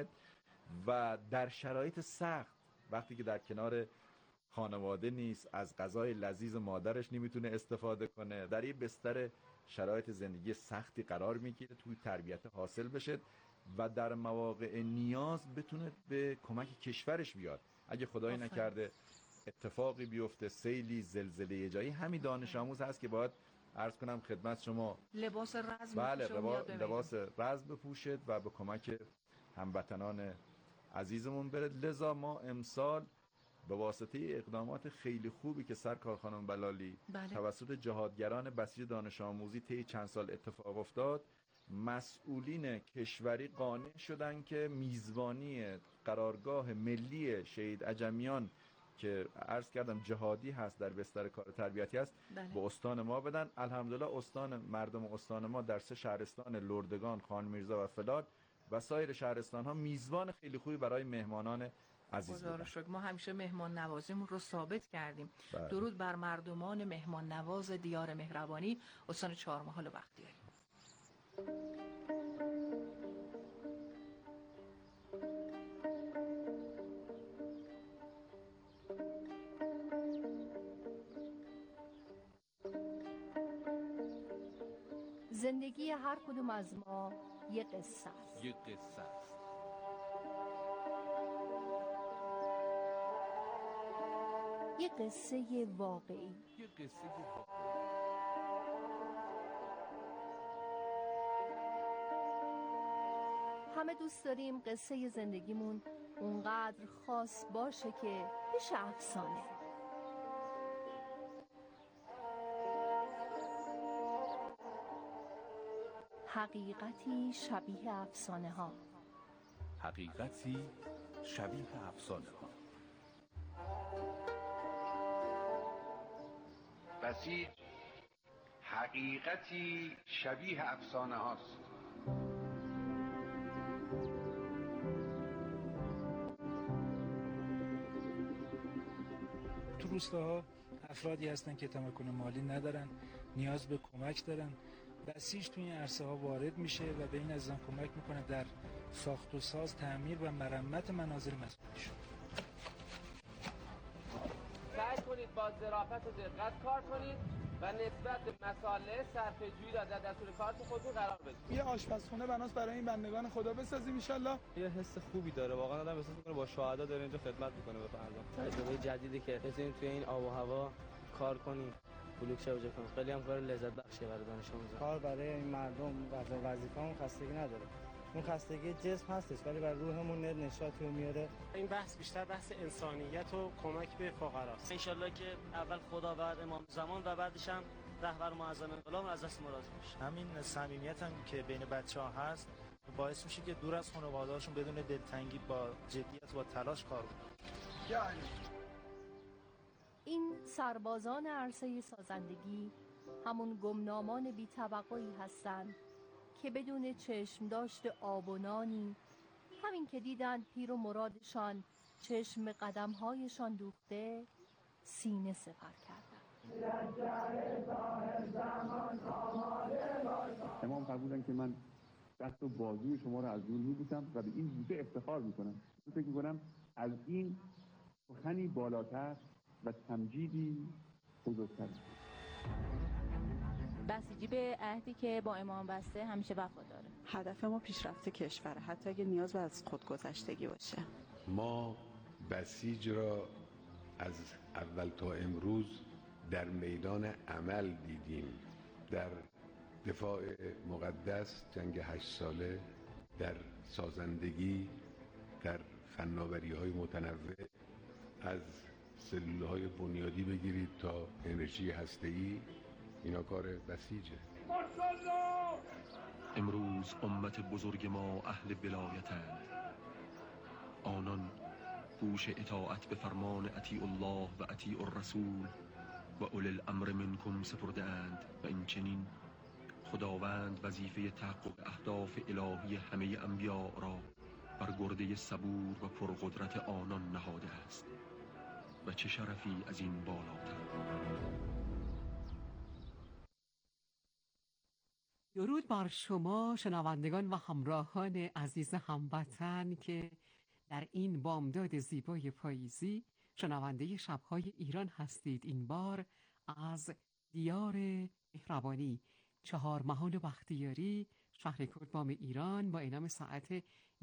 و در شرایط سخت، وقتی که در کنار خانواده نیست، از غذای لذیذ مادرش نمیتونه استفاده کنه، در یه بستر شرایط زندگی سختی قرار میگیره، توی تربیت حاصل بشه و در مواقع نیاز بتونه به کمک کشورش بیاد. اگه خدایی نکرده اتفاقی بیفته، سیلی، زلزله جایی، همین دانش آموز هست که باید عرض کنم خدمت شما لباس رزم لباس رزم بپوشد و به کمک هموطنان عزیزمون برد. لذا ما امسال به واسطه اقدامات خیلی خوبی که سرکار خانم بلالی توسط جهادگران بسیج دانش آموزی طی چند سال اتفاق افتاد، مسئولین کشوری قانع شدن که میزبانی قرارگاه ملی شهید عجمیان که عرض کردم جهادی هست، در بستر کار تربیتی هست، به استان ما بدن. الحمدلله مردم استان ما در 3 شهرستان لردگان، خان میرزا و فلات و سایر شهرستان ها میزبان خیلی خوبی برای مهمانان عزیز بودن. ما همیشه مهمان نوازیمون رو ثابت کردیم. بله. درود بر مردمان مهمان نواز دیار مهربانی استان چهارمحال و بختیاری. زندگی هر کدوم از ما یه قصه است. یه قصه است. یه قصه واقعی. یه قصه واقعی. همه دوست داریم قصه زندگیمون اونقدر خاص باشه که بشه افسانه. حقیقتی شبیه افسانه ها. حقیقتی شبیه افسانه ها. بسیج حقیقتی شبیه افسانه هاست. تو روستاها افرادی هستن که تمکن مالی ندارن، نیاز به کمک دارن. بسیج تو این عرصه ها وارد میشه و به این عزیزان کمک میکنه در ساخت و ساز، تعمیر و مرمت منازل مسکونیشون. سعی کنید با ظرافت و دقت کار کنید و نسبت به مسائل صرفه‌جویی را در دستور کارت خودتون قرار بدید. یه آشپزخونه بناس برای این بندگان خدا بسازیم ان شاءالله. یه حس خوبی داره واقعا، آدم احساس میکنه با شهدا داره اینجا خدمت میکنه به مردم. تجربه جدیدی که بتونیم توی این آب و هوا کار کنیم، بلوک شوجه کنیم، خیلی هم کار لذت بخشه برای دانش آموزان. کار برای این مردم وظیفه‌مون خستگی نداره. اون خستگی جسم هستش ولی برای روحمون نشاطی میاره. این بحث بیشتر بحث انسانیت و کمک به فقراست. ان شاءالله که اول خداوند امام زمان و بعدش هم رهبر معظم انقلاب از دست راضی بشه. همین صمیمیت هم که بین بچه‌ها هست باعث میشه که دور از خانواده‌هاشون بدون دلتنگی با جدیت و تلاش کار کنن. این سربازان عرصه سازندگی همون گمنامان بی توقعی هستند که بدون چشم داشت آب و نانی، همین که دیدن پیر و مرادشان چشم قدمهایشان دوخته، سینه سپر کردند. امام فرمودن که من دست و بازوی شما رو از دور می‌بوسم و به این بوسه افتخار میکنم. فکر میکنم از این سخنی بالاتر و تمجیدی بزرگتر. بسیجی به عهدی که با امام بسته همیشه وفاداره. هدف ما پیشرفت کشوره، حتی اگه نیاز به از خودگذشتگی باشه. ما بسیج را از اول تا امروز در میدان عمل دیدیم، در دفاع مقدس، جنگ 8 ساله، در سازندگی، در فناوری‌های متنوع، از سلول‌های بنیادی بگیرید تا انرژی هسته‌ای، اینا کار بسیجه. امروز امت بزرگ ما اهل ولایتند. آنان گوش اطاعت به فرمان اطیع الله و اطیع الرسول و اولی الامر منکم سپرده‌اند و این چنین خداوند وظیفه تحقق اهداف الهی همه انبیاء را بر گرده صبور و پرقدرت آنان نهاده است و چه شرفی از این بالاتر. درود بر شما شنوندگان و همراهان عزیز هموطن که در این بامداد زیبای پاییزی شنونده شب‌های ایران هستید. این بار از دیار مهربانی، چهارمحال و بختیاری، شهر کردبام ایران، با اعلام ساعت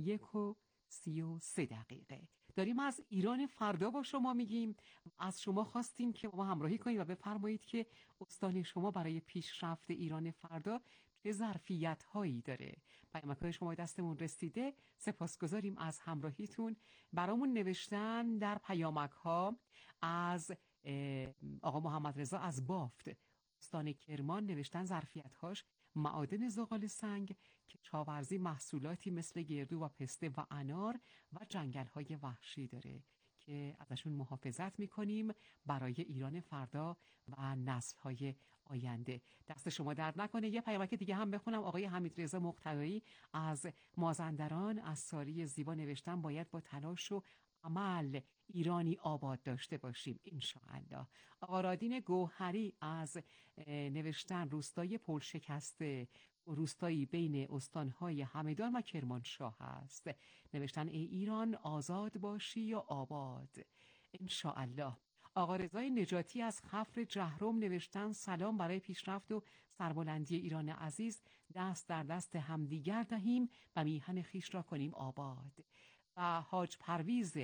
1:33 داریم از ایران فردا با شما میگیم. از شما خواستیم که با ما همراهی کنید و بفرمایید که استان شما برای پیشرفت ایران فردا چه ظرفیت هایی داره. پیامک‌های شما دستمون رسیده، سپاسگزاریم از همراهیتون. برامون نوشتن در پیامک ها از آقا محمد رضا از بافت استان کرمان، نوشتن ظرفیت‌هاش معادن زغال سنگ، کشاورزی، محصولاتی مثل گردو و پسته و انار و جنگل‌های وحشی داره که ازشون محافظت میکنیم برای ایران فردا و نسل‌های آینده. دست شما درد نکنه. یه پیامک دیگه هم بخونم. آقای حمیدرضا مقتدایی از مازندران از ساری زیبا نوشتن باید با تلاش و عمل ایرانی آباد داشته باشیم انشاءالله. آقا رادین گوهری از نوشتن روستای پلشکسته، روستایی بین استانهای همدان و کرمانشاه است. نوشتن ای ایران آزاد باشی یا آباد انشاءالله. آقا رضای نجاتی از خفر جهرم نوشتن سلام، برای پیشرفت و سربلندی ایران عزیز دست در دست همدیگر دهیم و میهن خیش را کنیم آباد. و حاج پرویز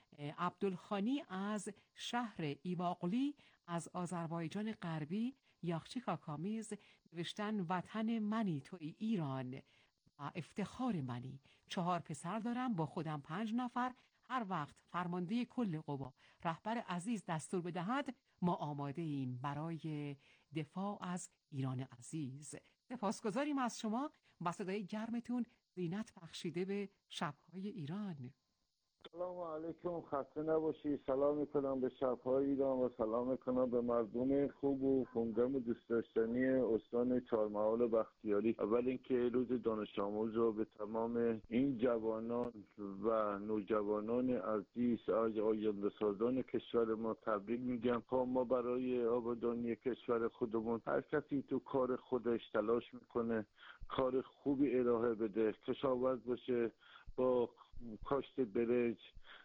عبدالخانی از شهر ایواقلی از آذربایجان غربی یاخچی کاکامیز نوشتن وطن منی توی ایران و افتخار منی. 4 پسر دارم، با خودم 5 نفر. هر وقت فرمانده کل قوا رهبر عزیز دستور بدهد ما آماده ایم برای دفاع از ایران عزیز. سپاسگزاریم از شما و صدای گرمتون زینت بخشیده به شب‌های ایران. سلام علیکم، خسته نباشی. سلام میکنم به شب‌های ایران و سلام میکنم به مردم خوب و خونگم و دوست داشتنی استان چهارمحال و بختیاری. اول اینکه روز دانش آموز رو به تمام این جوانان و نوجوانان عزیز آینده سازان کشور ما تبریک میگم. ما برای آبادانی کشور خودمون هر کسی تو کار خودش تلاش میکنه کار خوبی ارائه بده، کشاورز باشه با کاشت برنج،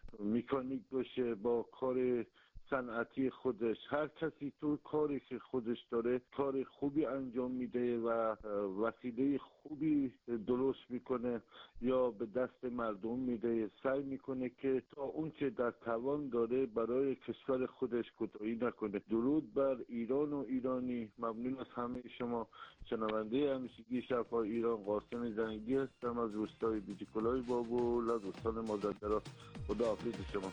مکانیک باشه با کار صنعتی خودش، هر کسی تو کاری که خودش داره کار خوبی انجام میده و وسیله خوبی درست میکنه یا به دست مردم میده، سعی میکنه که تا اون چه در توان داره برای کشور خودش کوتاهی نکنه. درود بر ایران و ایرانی. ممنون از همه شما. شنونده همیشگی شب‌های ایران قاسم زنگی هستم از روستای بیجیکلای بابل از استان مازندران. خدا حافظ شما.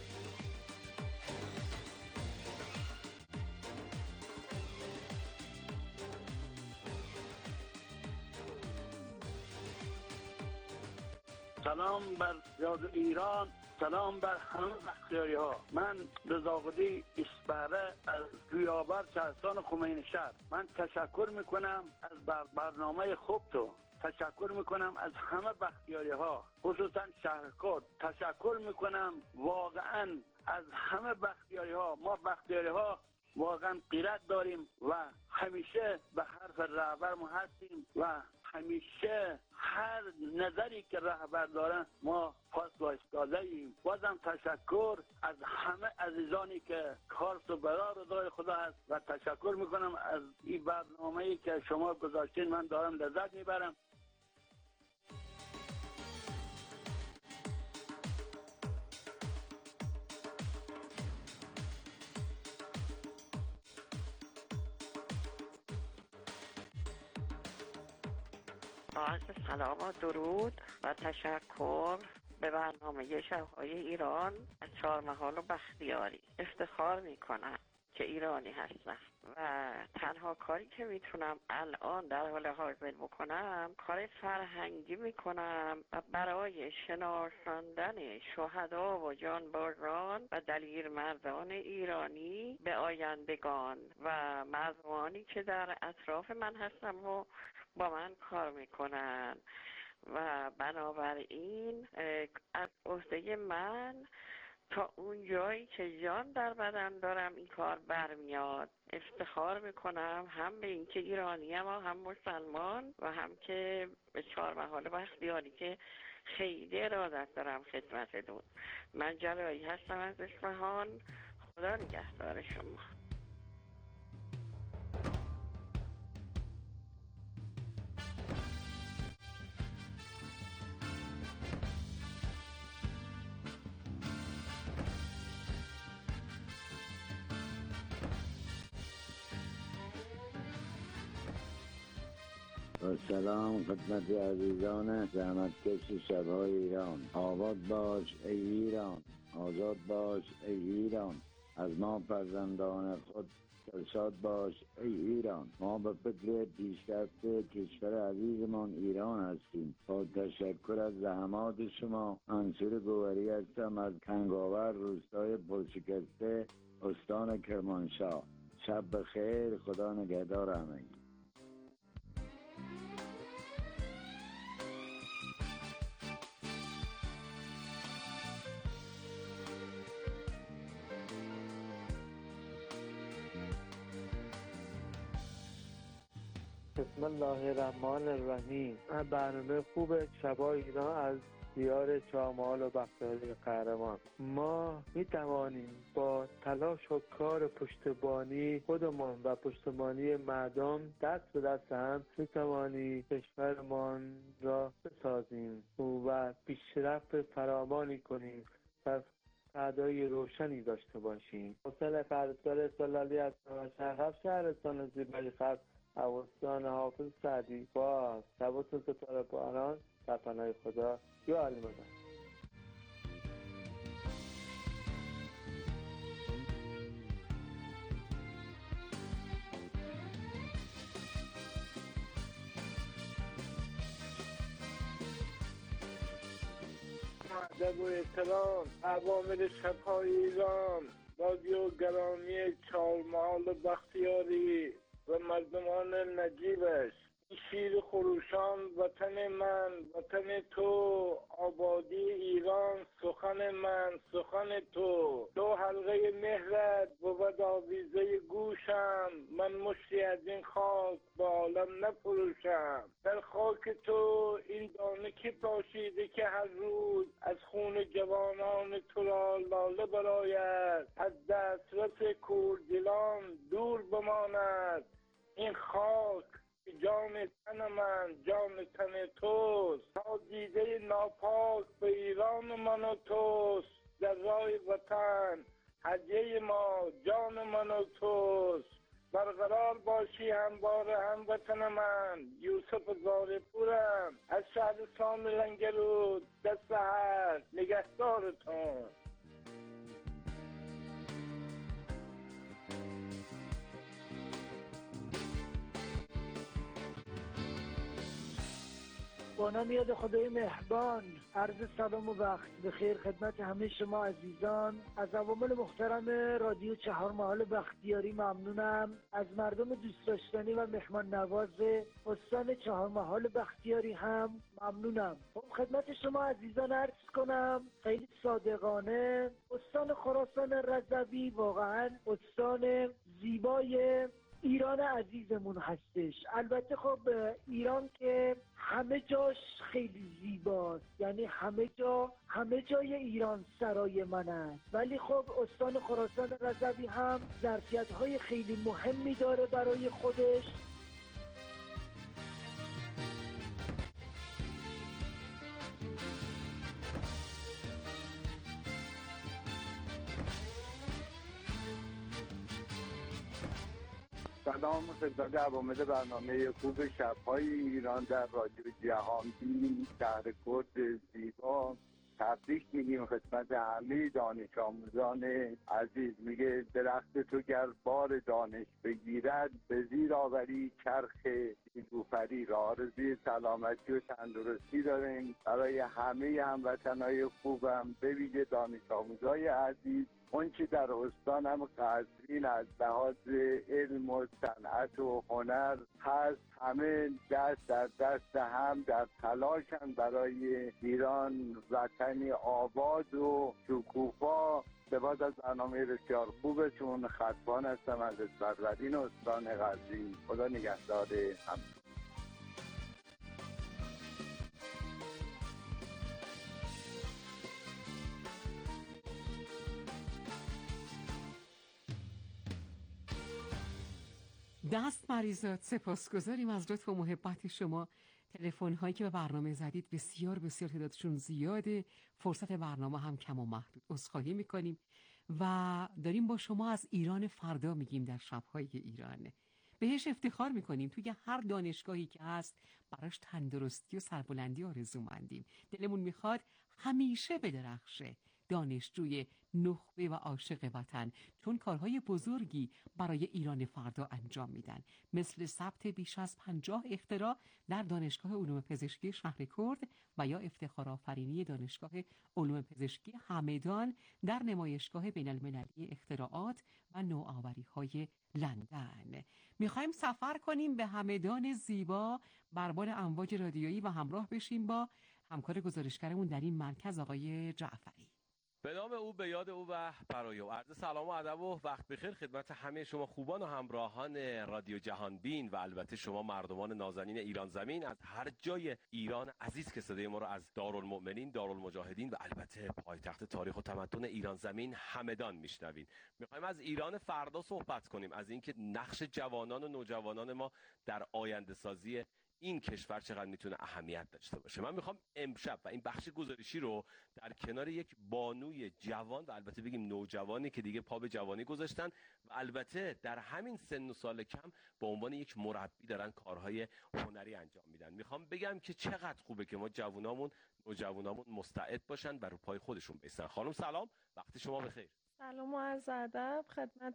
سلام بر رادیو ایران، سلام بر همه بختیاری ها. من رضاقدی اسپهره از گویابر شهرستان خمینی شهر. من تشکر میکنم از برنامه خوب تو، تشکر میکنم از همه بختیاری ها خصوصا شهرکرد. تشکر میکنم واقعا از همه بختیاری ها. ما بختیاری ها واقعا غیرت داریم و همیشه به حرف رهبر ما هستیم و همیشه هر نظری که رهبر دارن ما پاس وایستاده ایم. بازم تشکر از همه عزیزانی که کار و برا رضای خدا هست و تشکر میکنم از این برنامه‌ای که شما گذاشتین. من دارم لذت میبرم. عرض سلام و درود و تشکر به برنامه شب‌های ایران از چهارمحال و بختیاری. افتخار میکنم که ایرانی هستم و تنها کاری که میتونم الان در حال حاضر بکنم کار فرهنگی میکنم و برای شناساندن شهدا و جانبازان و دلیرمردان ایرانی به آیندگان و مردمانی که در اطراف من هستم و با من کار میکنن و بنابراین از عهده من تا اون جایی که جان در بدن دارم این کار برمیاد. افتخار میکنم هم به این که ایرانیم و هم مسلمان و هم که به چهارمحال بختیاری که خیلی ارادت دارم خدمتتون. من جلایی هستم از اصفهان. خدا نگهدار شما. سلام خدمت عزیزان زحمتکش شب‌های ایران. آباد باش ای ایران، آزاد باش ای ایران، از ما فرزندان خود شاد باش ای ایران. ما به فکر پیشرفت کشور عزیزمان ایران هستیم. با تشکر از زحمات شما. منصور گوهری هستم از کنگاور روستای پلشکسته استان کرمانشاه. شب بخیر، خدا نگهدار همگی. بسم الله الرحمن الرحیم. برنامه خوب شبای ایران از دیار چهارمحال و بختیاری قهرمان. ما می توانیم با تلاش و کار پشتیبانی خودمان و پشتیبانی مردم دست به دست هم می توانیم کشورمان را بسازیم و پیشرفت فراوانی کنیم و فرهنگ روشنی داشته باشیم. حسین فرزگار سلالی از شرقب شهرستان زیبای خلق استان حافظ سعدی با شباتون ستاره باران در پناه خدا یا علی مدد. ادب و احترام عوامل شب‌های ایران، رادیو گرامی چهارمحال بختیاری و مردمان نجیبش. شیر خروشان وطن من، وطن تو، آبادی ایران، سخن من، سخن تو. تو حلقه مهرت بود آویزه گوشم، من مشتی از این خاک به عالم نفروشم. در خاک تو این دانه که پاشیده که هر روز از خون جوانان تو را لاله براید، از دسترس کوردلان دور بماند. این خاک جان تن من، جان تن توست. تا دیده ناپاک به ایران من و توست. در راه وطن هدیه ما جان من و توست. برقرار باشی همواره هموطن من. یوسف زارپورم از شهرستان لنگرود. دست حق نگهدارتون. با نام یاد خدای مهربان، عرض سلام و وقت بخیر خدمت همه شما عزیزان. از عوامل محترم رادیو چهارمحال بختیاری ممنونم. از مردم دوست داشتنی و مهمان نواز استان چهارمحال بختیاری هم ممنونم. خدمت شما عزیزان عرض کنم خیلی صادقانه استان خراسان رضوی واقعا استان زیبای ایران عزیزمون هستش. البته خب ایران که همه جاش خیلی زیباست، یعنی همه جای ایران سرای من است، ولی خب استان خراسان رضوی هم ظرفیت‌های خیلی مهمی داره برای خودش. سلام خدمت عوامل برنامه خوب شب‌های ایران در رادیو جهانبین. شهر کرد زیبا تبریک میگیم خدمت همه دانش آموزان عزیز. میگه درخت تو گر بار دانش بگیرد، به زیر آوری چرخ نیلوفری را. آرزوی سلامتی و تندرستی داریم برای همه هموطنهای خوبم، به ویژه دانش آموزای عزیز. اون چی در استانم قزوین از لحاظ علم و صنعت و هنر هست، همه دست در دست هم در تلاشن برای ایران وطنی آباد و شکوفا. سپاس از برنامه بسیار خوبتون. خطبان هستم از اسفروین استان قزوین. خدا نگهدار همه. دست مریضات، سپاسگزاریم از لطف و محبت شما. تلفن هایی که به برنامه زدید بسیار بسیار تعدادشون زیاده، فرصت برنامه هم کم و محدود. عذرخواهی میکنیم و داریم با شما از ایران فردا میگیم. در شب‌های ایران بهش افتخار میکنیم. توی هر دانشگاهی که هست براش تندرستی و سربلندی آرزومندیم. دلمون میخواد همیشه بدرخشه دانشجوی نخبه و عاشق وطن، چون کارهای بزرگی برای ایران فردا انجام میدن، مثل ثبت بیش از 50 اختراع در دانشگاه علوم پزشکی شهر کرد و یا افتخارآفرینی دانشگاه علوم پزشکی همدان در نمایشگاه بین المللی اختراعات و نوآوری‌های لندن. میخوایم سفر کنیم به همدان زیبا بر بال امواج رادیویی و همراه بشیم با همکار گزارشگرمون در این مرکز آقای جعفری. به نام او، به یاد او و برای او. عرض سلام و ادب و وقت بخیر خدمت همه شما خوبان و همراهان رادیو جهان بین و البته شما مردمان نازنین ایران زمین از هر جای ایران عزیز که صدای ما رو از دارالمؤمنین، دارالمجاهدین و البته پایتخت تاریخ و تمدن ایران زمین همدان میشنوین. میخوایم از ایران فردا صحبت کنیم، از اینکه نقش جوانان و نوجوانان ما در آینده سازی این کشور چقدر میتونه اهمیت داشته باشه. من میخوام امشب و این بخش گزارشی رو در کنار یک بانوی جوان و البته بگیم نوجوانی که دیگه پا به جوانی گذاشتن و البته در همین سن و سال کم به عنوان یک مربی دارن کارهای هنری انجام میدن. میخوام بگم که چقدر خوبه که ما نوجوانامون مستعد باشن و رو پای خودشون بایستن. خانم سلام، وقت شما بخیر. سلام و عرض ادب خدمت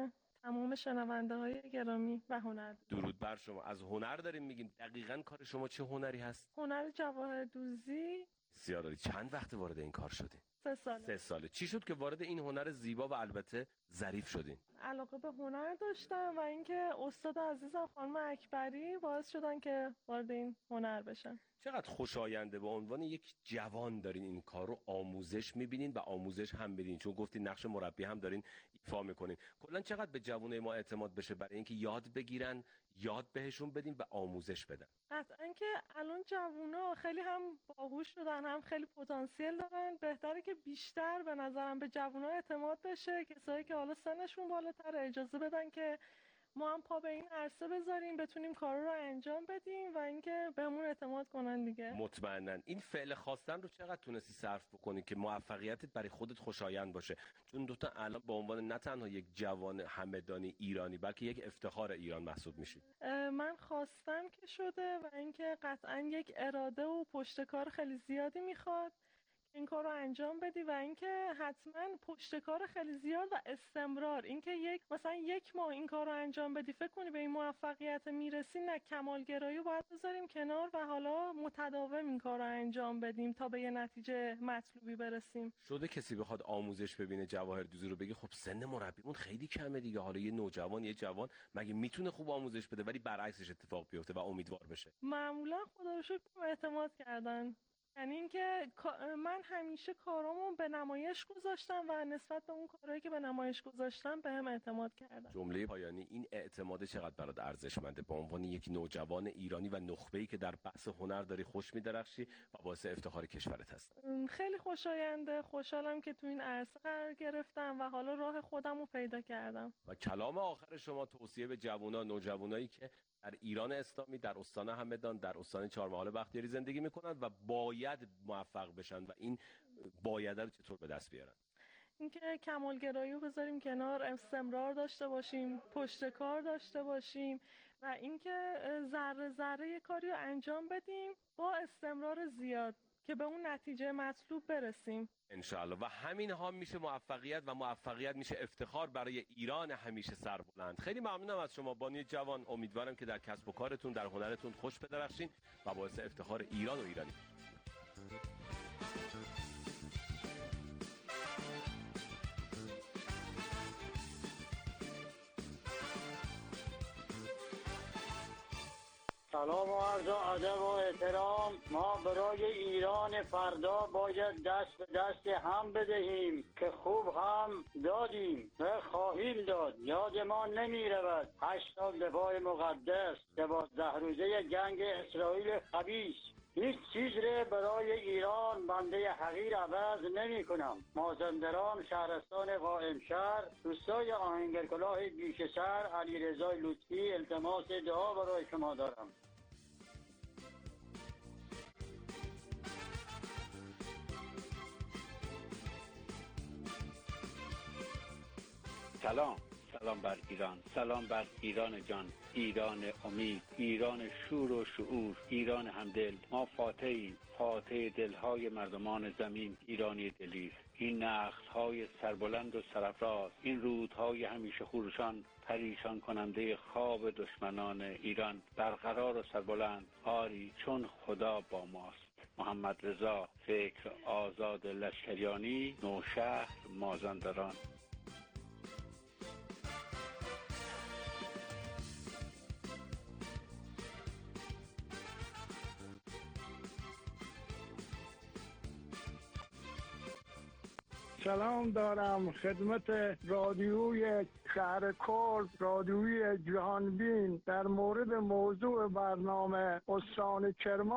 تمام شنونده های گرامی و هنر. درود بر شما. از هنر داریم میگیم، دقیقاً کار شما چه هنری هست؟ هنر جواهردوزی. بسیار عالی. چند وقت وارد این کار شدین؟ 3 ساله. 3 ساله. چی شد که وارد این هنر زیبا و البته ظریف شدین؟ علاقه به هنر داشتم و اینکه استاد عزیزم خانم اکبری باعث شدن که وارد این هنر بشم. چقدر خوشاینده به عنوان یک جوان دارین این کار رو آموزش میبینین و آموزش هم بدین، چون گفتین نقش مربی هم دارین ایفا میکنین. کلا چقدر به جوانای ما اعتماد بشه برای اینکه یاد بگیرن، یاد بهشون بدین و آموزش بدن؟ قطعا که الان جوونا خیلی هم باهوش شدن، هم خیلی پتانسیل دارن. بهتره که بیشتر به نظرم به جوونا اعتماد بشه، کسایی که حالا سنشون بالاتر اجازه بدن که ما هم پا به این عرصه بذاریم، بتونیم کارا رو انجام بدیم و اینکه بهمون اعتماد کنن دیگه. مطمئنن. این فعل خواستن رو چقدر تونستی صرف بکنی که موفقیتت برای خودت خوشایند باشه؟ چون دوتا الان به عنوان نه تنها یک جوان همدانی ایرانی بلکه یک افتخار ایران محسوب میشی. من خواستم که شده و اینکه قطعا یک اراده و پشتکار خیلی زیادی میخواد این کار رو انجام بدی و اینکه حتما پشتکار خیلی زیاد و استمرار. اینکه مثلا 1 ماه این کار رو انجام بدی فکر کنی به این موفقیت میرسی، نه، کمالگرایی رو باید بذاریم کنار و حالا متداوم این کار رو انجام بدیم تا به یه نتیجه مطلوبی برسیم. شده کسی بخواد آموزش ببینه جواهردوزی رو بگه خب سن مربیمون خیلی کمه دیگه، حالا یه نوجوان یه جوان مگه میتونه خوب آموزش بده، ولی برعکسش اتفاق بیفته و امیدوار بشه؟ معمولا خدا رو شکر اعتماد کردن. یعنی اینکه من همیشه کارامو به نمایش گذاشتم و نسبت به اون کارهایی که به نمایش گذاشتم بهم اعتماد کردن. جمله پایانی، این اعتماد چقدر برات ارزشمنده به عنوان یک نوجوان ایرانی و نخبه‌ای که در بحث هنر داری خوش می‌درخشی و باعث افتخار کشورت هست. خیلی خوشاینده، خوشحالم که تو این عرصه قرار گرفتم و حالا راه خودم رو پیدا کردم. و کلام آخر شما توصیه به نوجوانایی که در ایران اسلامی، در استان همدان، در استان چهارمحال بختیاری زندگی میکنند و باید موفق بشن و این باید رو چطور به دست بیارن؟ اینکه کمالگرایی رو بذاریم کنار، استمرار داشته باشیم، پشتکار داشته باشیم و اینکه ذره ذره یه کاری رو انجام بدیم با استمرار زیاد که به اون نتیجه مطلوب برسیم انشاءالله. و همین ها میشه موفقیت و موفقیت میشه افتخار برای ایران همیشه سربلند. خیلی ممنونم از شما بانوی جوان. امیدوارم که در کسب و کارتون، در هنرتون خوش بدرخشین و باعث افتخار ایران و ایرانی. سلام و عرض ادب و احترام. ما برای ایران فردا باید دست به دست هم بدهیم که خوب هم دادیم و خواهیم داد. یادمان نمی رود 8 سال دفاع مقدس، 12 روزه جنگ اسرائیل خبیث. هیچ چیز را برای ایران بنده حقیر عوض نمی کنم. مازندران، شهرستان قائم شهر، روستای آهنگرکلاه بیشسر، علیرضا لطفی، التماس دعا برای شما دارم. سلام بر ایران، سلام بر ایران جان، ایران امید، ایران شور و شعور، ایران همدل. ما فاتحیم، فاتح دلهای مردمان زمین، ایرانی دلیر. این نخل‌های سربلند و سرافراز، این رودهای همیشه خروشان، پریشان کننده خواب دشمنان ایران، برقرار و سربلند. آری چون خدا با ماست. محمد رضا، فکر آزاد لشکریانی، نوشهر، مازندران. سلام دارم خدمت رادیوی شهر کرد، رادیوی جهانبین، در مورد موضوع برنامه استان کرمان.